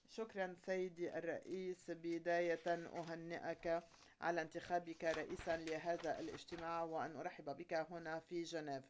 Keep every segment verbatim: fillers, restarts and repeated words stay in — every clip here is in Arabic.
شكرا سيدي الرئيس. بداية أهنئك على انتخابك رئيسا لهذا الاجتماع، وأن أرحب بك هنا في جنيف.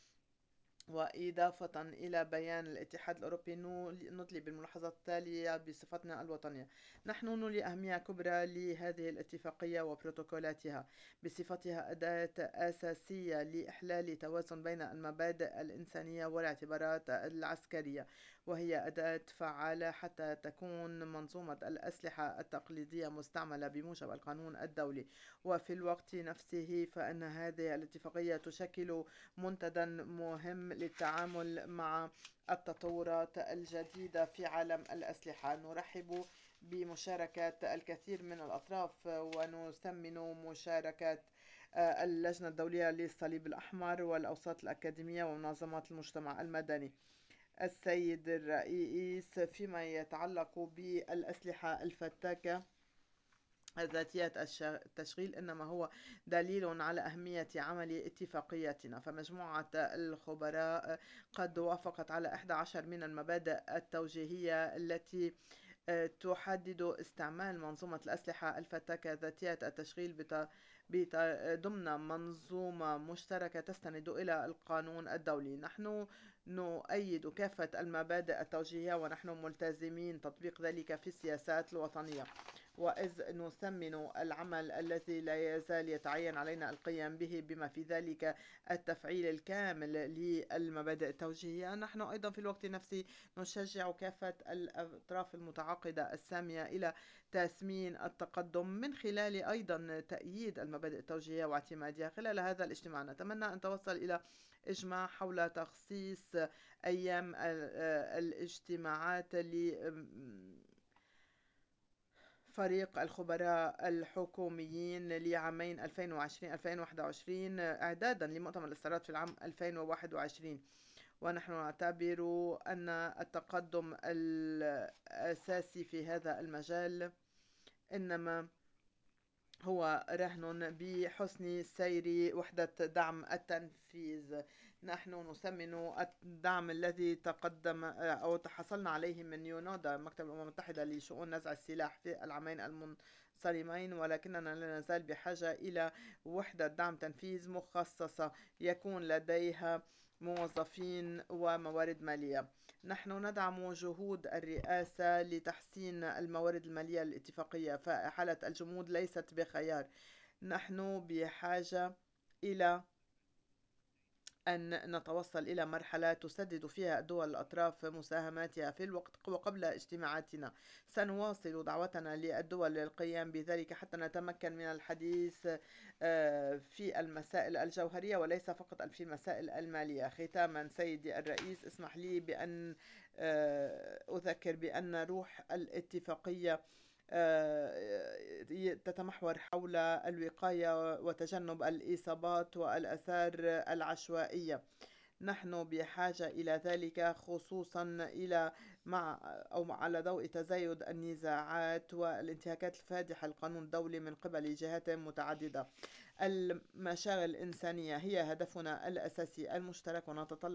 وإضافة إلى بيان الاتحاد الأوروبي، ندلي بالملاحظات التالية بصفتنا الوطنية. نحن نولي أهمية كبرى لهذه الاتفاقية وبروتوكولاتها بصفتها أداة أساسية لإحلال توازن بين المبادئ الإنسانية والاعتبارات العسكرية، وهي أداة فعالة حتى تكون منظومة الأسلحة التقليدية مستعملة بموجب القانون الدولي. وفي الوقت نفسه فإن هذه الاتفاقية تشكل منتدى مهم للتعامل مع التطورات الجديدة في عالم الأسلحة. نرحب بمشاركة الكثير من الأطراف، ونثمن مشاركة اللجنة الدولية للصليب الأحمر والأوساط الأكاديمية ومنظمات المجتمع المدني. السيد الرئيس، فيما يتعلق بالأسلحة الفتاكة ذاتية التشغيل، إنما هو دليل على أهمية عمل اتفاقيتنا. فمجموعة الخبراء قد وافقت على إحدى عشرة من المبادئ التوجيهية التي تحدد استعمال منظومة الأسلحة الفتاكة ذاتية التشغيل ضمن منظومة مشتركة تستند إلى القانون الدولي. نحن نؤيد كافة المبادئ التوجيهية، ونحن ملتزمين تطبيق ذلك في السياسات الوطنية، وإذ نثمن العمل الذي لا يزال يتعين علينا القيام به، بما في ذلك التفعيل الكامل للمبادئ التوجيهية. نحن أيضا في الوقت نفسه نشجع كافة الأطراف المتعاقدة السامية إلى تسمين التقدم من خلال أيضا تأييد المبادئ التوجيهية واعتمادها. خلال هذا الاجتماع نتمنى أن توصل إلى إجماع حول تخصيص أيام الاجتماعات ل فريق الخبراء الحكوميين لعامين ألفين وعشرين ألفين وواحد وعشرين إعدادا لمؤتمر الاستيراد في العام ألفين وواحد وعشرين. ونحن نعتبر أن التقدم الأساسي في هذا المجال إنما هو رهن بحسن سير وحدة دعم التنفيذ. نحن نثمن الدعم الذي تقدم أو تحصلنا عليه من يونودا، مكتب الأمم المتحدة لشؤون نزع السلاح، في العامين المنصرمين، ولكننا لا نزال بحاجة إلى وحدة دعم تنفيذ مخصصة يكون لديها موظفين وموارد مالية. نحن ندعم جهود الرئاسة لتحسين الموارد المالية للاتفاقية، فحالة الجمود ليست بخيار. نحن بحاجة إلى أن نتوصل إلى مرحلة تسدد فيها دول الأطراف مساهماتها في الوقت وقبل اجتماعاتنا. سنواصل دعوتنا للدول للقيام بذلك حتى نتمكن من الحديث في المسائل الجوهرية وليس فقط في المسائل المالية. ختاما سيدي الرئيس، اسمح لي بأن أذكر بأن روح الاتفاقية تتمحور حول الوقاية وتجنب الإصابات والآثار العشوائية. نحن بحاجة إلى ذلك، خصوصا إلى مع أو على ضوء تزايد النزاعات والانتهاكات الفادحة للقانون الدولي من قبل جهات متعددة. المشاغل الإنسانية هي هدفنا الأساسي المشترك، ونتطلع